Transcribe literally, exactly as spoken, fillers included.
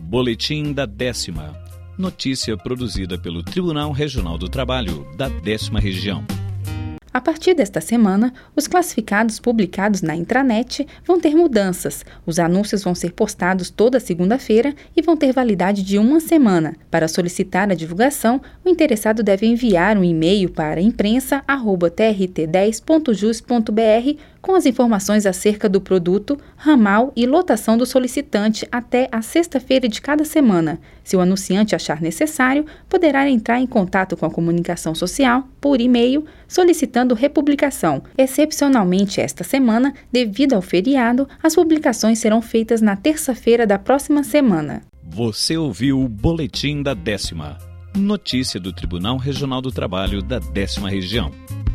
Boletim da Décima. Notícia produzida pelo Tribunal Regional do Trabalho da Décima Região. A partir desta semana, os classificados publicados na intranet vão ter mudanças. Os anúncios vão ser postados toda segunda-feira e vão ter validade de uma semana. Para solicitar a divulgação, o interessado deve enviar um e-mail para imprensa arroba t r t dez ponto jus ponto b r com as informações acerca do produto, ramal e lotação do solicitante até a sexta-feira de cada semana. Se o anunciante achar necessário, poderá entrar em contato com a comunicação social por e-mail, solicitando republicação. Excepcionalmente esta semana, devido ao feriado, as publicações serão feitas na terça-feira da próxima semana. Você ouviu o Boletim da Décima. Notícia do Tribunal Regional do Trabalho da Décima Região.